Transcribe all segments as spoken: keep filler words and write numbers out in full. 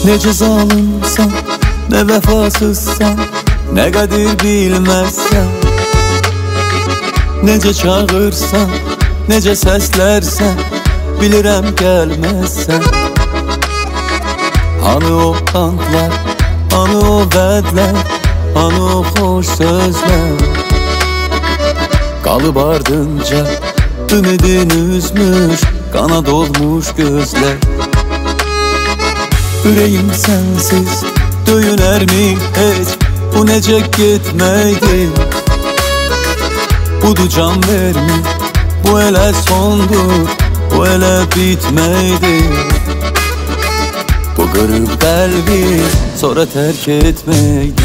Necə zalımsan, nə vəfasızsan, nə qədir bilməzsən. Necə çağırsan, necə səslərsən, bilirəm gəlməzsən. Hanı o antlar, hanı o vədlər, hanı o xoş sözlər. Qalıb ardınca ümidin üzmüş, qana dolmuş gözlər. Ürəyim sənsiz döyünərmi heç, bu necə getməkdir? Budur can vermi, bu elə sondur, bu elə bitməkdir. Bu qırıb qəlbi, sonra tərk etməkdir.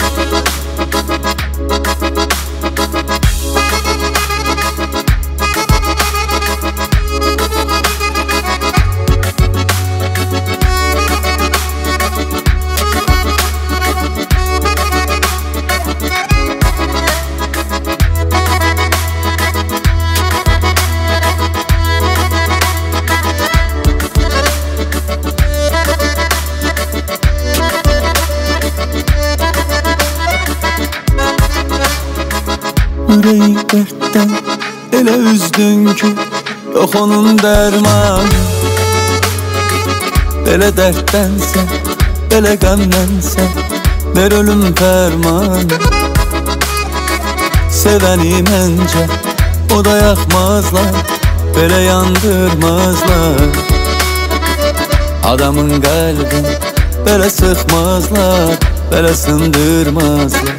Ürəyi dərddən elə üzdün ki, yox onun dərmanı. Belə dərddənsə, belə qəmlənsə, ver ölüm fərmanı. Sevəni məncə o da yaxmazlar, belə yandırmazlar. Adamın qəlbin belə sıxmazlar, belə sındırmazlar.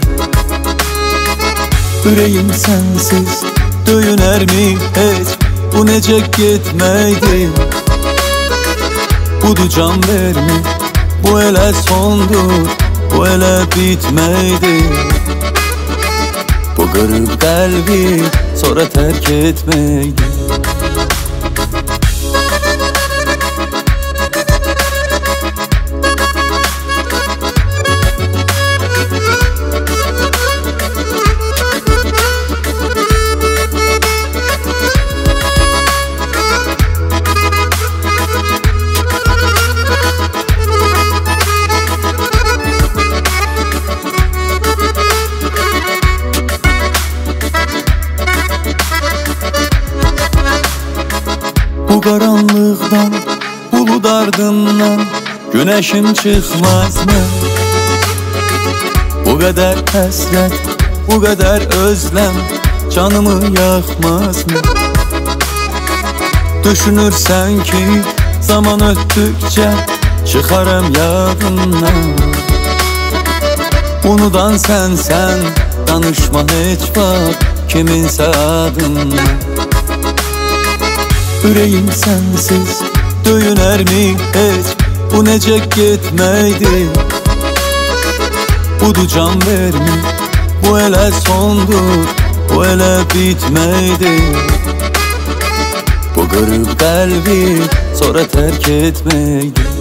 Ürəyim sənsiz döyünərmi heç, bu necə getməkdir? Budur can vermi, bu elə sondur, bu elə bitməkdir. Bu qırıb qəlbi, sonra tərk etməkdir. Bu qaranlıqdan, bulud ardından günəşin çıxmazmı? Bu qədər həsrət, bu qədər özləm canımı yaxmazmı? Düşünürsən ki, zaman ötdükcə çıxarım yadından. Unudan sənsən, danışma heç vaxt kiminsə adından. Ürəyim sənsiz döyünərmi heç, bu necə getməkdir? Budur can vermi, bu elə sondur, bu elə bitməkdir. Bu qırıb qəlbi, sonra tərk etməkdir.